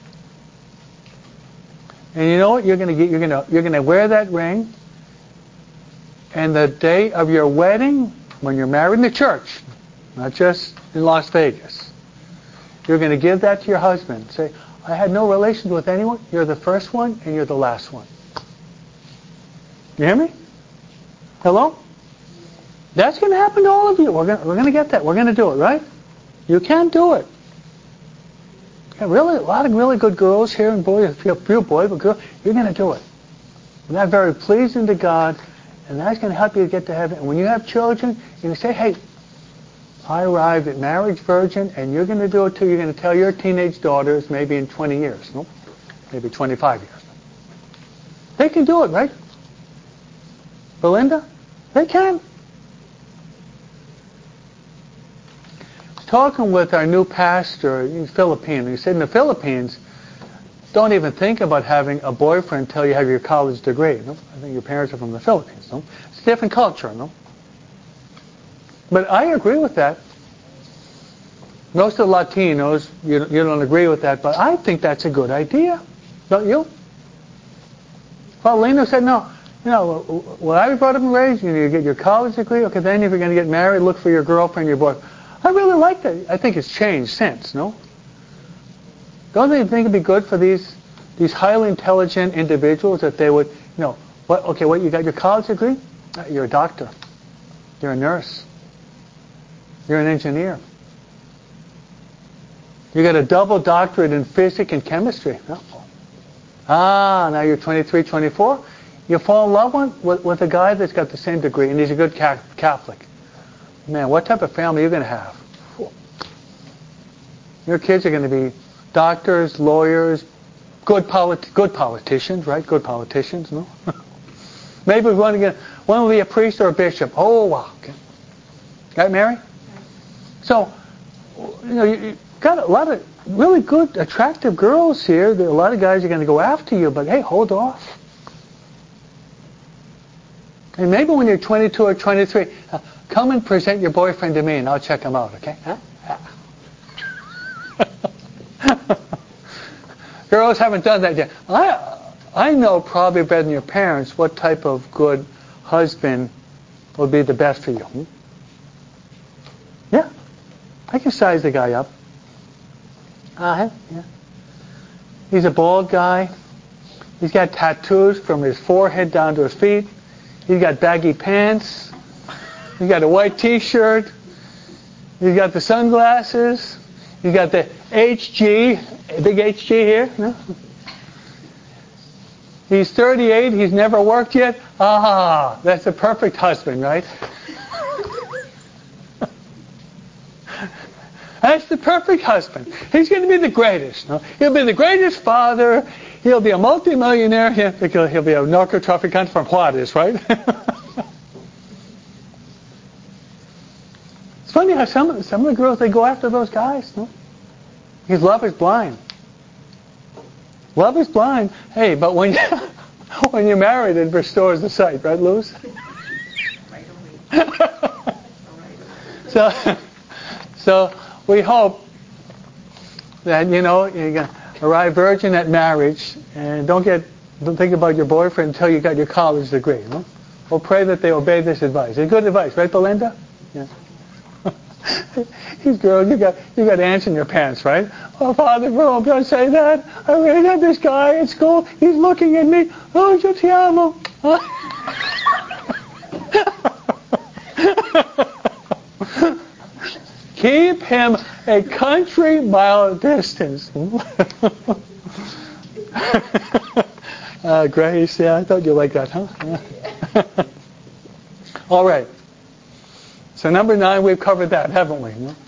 And you know what? You're going to get, you're going to, you're going to wear that ring. And the day of your wedding, when you're married in the church, not just in Las Vegas, you're going to give that to your husband. Say, I had no relations with anyone. You're the first one, and you're the last one. You hear me? Hello? That's going to happen to all of you. We're going, we're going to get that. We're going to do it, right? You can do it. Yeah, really, a lot of really good girls here, and boys, a few boys, but girls, you're going to do it. And that's very pleasing to God. And that's going to help you to get to heaven. And when you have children, you're going to say, hey, I arrived at marriage virgin, and you're going to do it too. You're going to tell your teenage daughters maybe in twenty years, no? Maybe twenty-five years. They can do it, right? Belinda? They can. I was talking with our new pastor in the Philippines. He said in the Philippines, don't even think about having a boyfriend until you have your college degree. No? I think your parents are from the Philippines. No? It's a different culture. No? But I agree with that. Most of the Latinos, you, you don't agree with that, but I think that's a good idea. Don't you? Well, Lena said, no. You know, when I was brought up and raised, you know, you get your college degree. Okay, then if you're going to get married, look for your girlfriend, your boyfriend. I really like that. I think it's changed since, no? Don't you think it'd be good for these these highly intelligent individuals that they would, you know, what? Okay, what, you got your college degree? Uh, you're a doctor. You're a nurse. You're an engineer. You got a double doctorate in physics and chemistry. Oh. Ah, now you're twenty-three, twenty-four. You fall in love one, with, with a guy that's got the same degree, and he's a good Catholic. Man, what type of family are you going to have? Your kids are going to be doctors, lawyers, good polit- good politicians, right? Good politicians, no? Maybe we want to get one will be a priest or a bishop. Oh, wow. Okay. Right, Mary? So, you know, you, you got a lot of really good, attractive girls here. There, a lot of guys are going to go after you, but hey, hold off. And maybe when you're twenty-two or twenty-three, uh, come and present your boyfriend to me, and I'll check him out. Okay? Huh? Girls haven't done that yet. I I know probably better than your parents what type of good husband would be the best for you. Hmm? Yeah. I can size the guy up. Uh-huh. Yeah. He's a bald guy. He's got tattoos from his forehead down to his feet. He's got baggy pants. He's got a white T-shirt. He's got the sunglasses. He's got the H G, big H G here. No? He's thirty-eight. He's never worked yet. Ah, that's a perfect husband, right? That's the perfect husband. He's going to be the greatest. No? He'll be the greatest father. He'll be a multimillionaire. He'll, he'll be a narcotraficant from Juarez, right? It's funny how some, some of the girls, they go after those guys. No? Because love is blind. Love is blind. Hey, but when, you, when you're married, it restores the sight. Right, Luz? so, so we hope that, you know, you're going to arrive virgin at marriage, and don't get don't think about your boyfriend until you got your college degree. No? We'll pray that they obey this advice. It's good advice, right, Belinda? Yeah. These girls, you got you got ants in your pants, right? Oh, Father, bro, don't say that. I really had this guy at school. He's looking at me. Oh, yo te amo. Keep him a country mile distance. uh, Grace, yeah, I thought you liked that, huh? All right. So number nine, we've covered that, haven't we? No?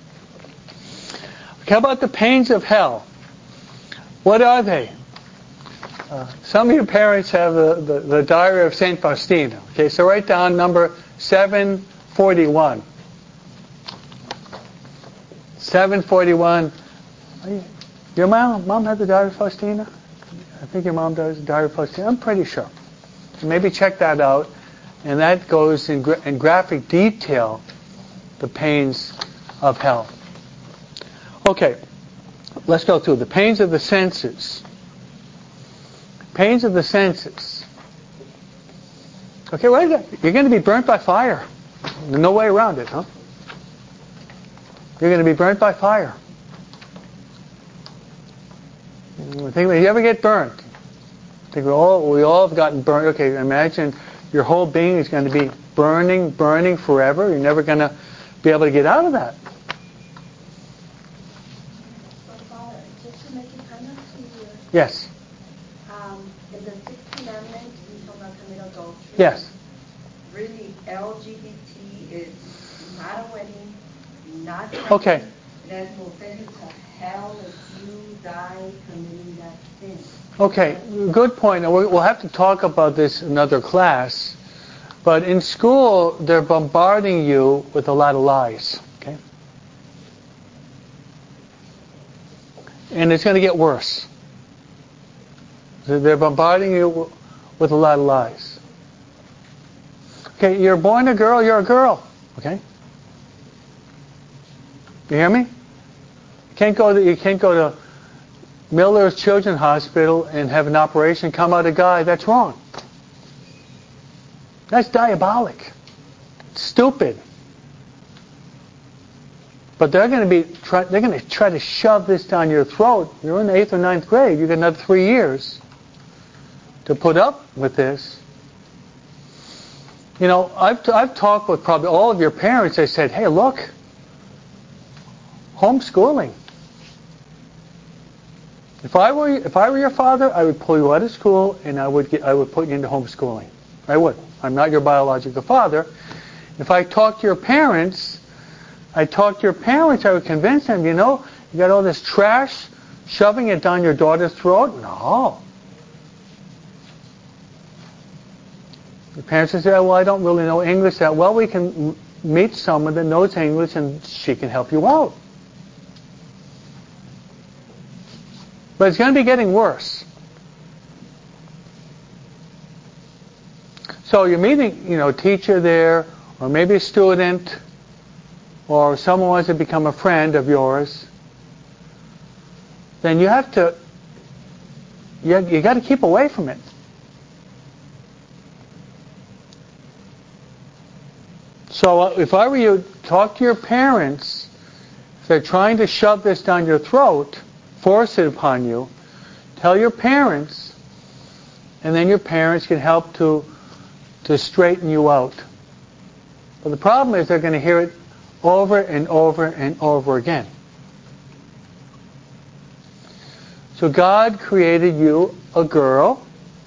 How about the pains of hell? What are they? Uh, some of your parents have the, the, the Diary of Saint Faustina. Okay, so write down number seven forty-one. seven forty-one. Your mom, mom had the Diary of Faustina? I think your mom does the Diary of Faustina. I'm pretty sure. So maybe check that out. And that goes in, gra- in graphic detail, the pains of hell. Okay, let's go through the pains of the senses. Pains of the senses. Okay, right? You're going to be burnt by fire. There's no way around it, huh? You're going to be burnt by fire. Think, you ever get burnt? I think we all we all have gotten burnt. Okay, imagine your whole being is going to be burning, burning forever. You're never going to be able to get out of that. So, Father, just to make it kind of clear. Yes. Um, in the Sixth Commandment, we shall not commit adultery. Yes. Really, L G B T is not a wedding, not something Okay. that will send you to hell if you die committing that sin. Okay, good point. And we'll have to talk about this in another class. But in school, they're bombarding you with a lot of lies. Okay? And it's going to get worse. They're bombarding you with a lot of lies. Okay, you're born a girl, you're a girl. Okay? You hear me? You can't go to, you can't go to Miller's Children's Hospital and have an operation, come out a guy. That's wrong. That's diabolic. It's stupid. But they're going to be try, they're going to try to shove this down your throat. You're in the eighth or ninth grade. You got another three years to put up with this. You know, I've t- I've talked with probably all of your parents. They said, "Hey, look, homeschooling. If I were if I were your father, I would pull you out of school and I would get I would put you into homeschooling. I would. I'm not your biological father. If I talked to your parents, I talked to your parents, I would convince them, you know, you got all this trash, shoving it down your daughter's throat? No. The parents would say, well, I don't really know English that well. We can m- meet someone that knows English and she can help you out. But it's going to be getting worse. So you're meeting, you know, a teacher there, or maybe a student, or someone wants to become a friend of yours. Then you have to, you, have, you got to keep away from it. So uh, if I were you, talk to your parents. If they're trying to shove this down your throat, force it upon you, tell your parents, and then your parents can help to to straighten you out. But the problem is they're going to hear it over and over and over again. So God created you a girl,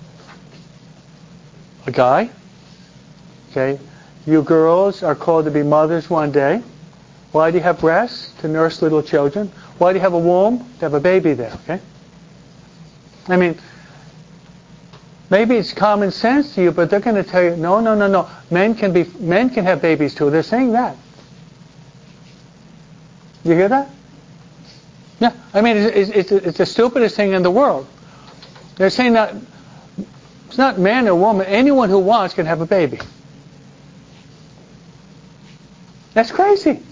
a guy. Okay, you girls are called to be mothers one day. Why do you have breasts? To nurse little children. Why do you have a womb? To have a baby there. Okay. I mean, maybe it's common sense to you, but they're going to tell you, no, no, no, no. Men can be, men can have babies too. They're saying that. You hear that? Yeah. I mean, it's, it's, it's the stupidest thing in the world. They're saying that it's not man or woman. Anyone who wants can have a baby. That's crazy.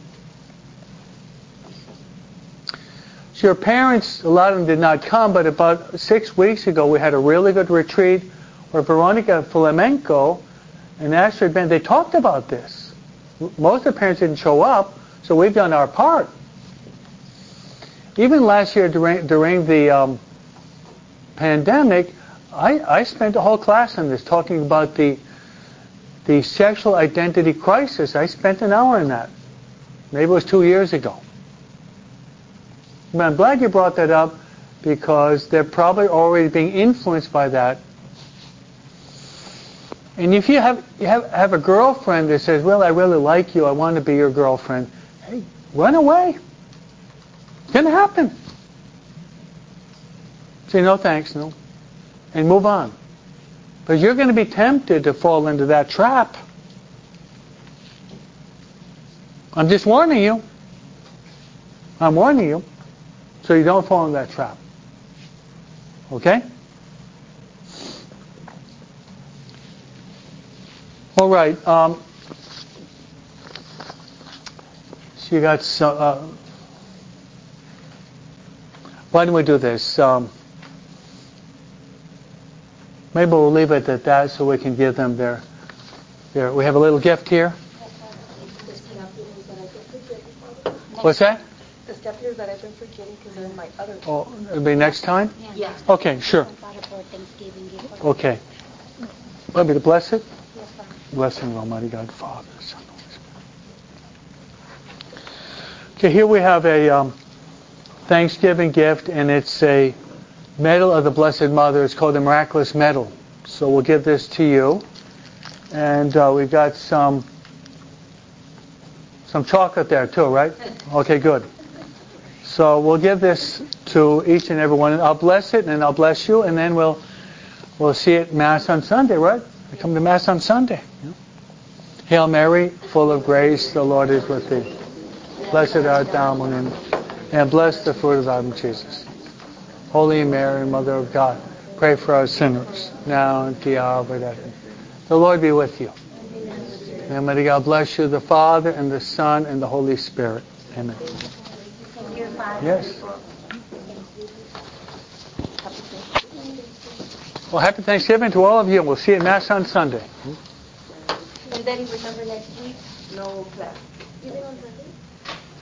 So your parents, a lot of them did not come, but about six weeks ago we had a really good retreat where Veronica Filamenko and Astrid Ben, they talked about this. Most of the parents didn't show up, So we've done our part. Even last year during, during the um, pandemic, I, I spent a whole class on this, talking about the the sexual identity crisis. I spent an hour on that. Maybe it was two years ago. But I'm glad you brought that up, because they're probably already being influenced by that. And if you have you have, have a girlfriend that says, well, I really like you, I want to be your girlfriend, hey, run away. It's going to happen. Say, no thanks, no. And move on. But you're going to be tempted to fall into that trap. I'm just warning you. I'm warning you. So you don't fall in that trap. Okay? All right. Um, so you got some... Uh, why don't we do this? Um, maybe we'll leave it at that so we can give them their... their we have a little gift here. What's that? The staples that I've been forgetting because they're in my other... Oh, it'll be next time? Yeah. Okay, sure. Okay. Want me to bless it? Yes, sir. Blessing of Almighty God, Father, Son, Holy Spirit. Okay, here we have a um, Thanksgiving gift, and it's a medal of the Blessed Mother. It's called the Miraculous Medal. So we'll give this to you. And uh, we've got some some chocolate there too, right? Okay, good. So we'll give this to each and every one. And I'll bless it, and then I'll bless you, and then we'll we'll see it Mass on Sunday, right? We come to Mass on Sunday. Yeah. Hail Mary, full of grace, the Lord is with thee. Blessed art thou among women, and blessed the fruit of thy womb, Jesus. Holy Mary, Mother of God, pray for us sinners, now and at the hour of our death. The Lord be with you. And may God bless you, the Father, and the Son, and the Holy Spirit. Amen. Yes. Well, happy Thanksgiving to all of you. We'll see you at Mass on Sunday. And then remember next week, no class.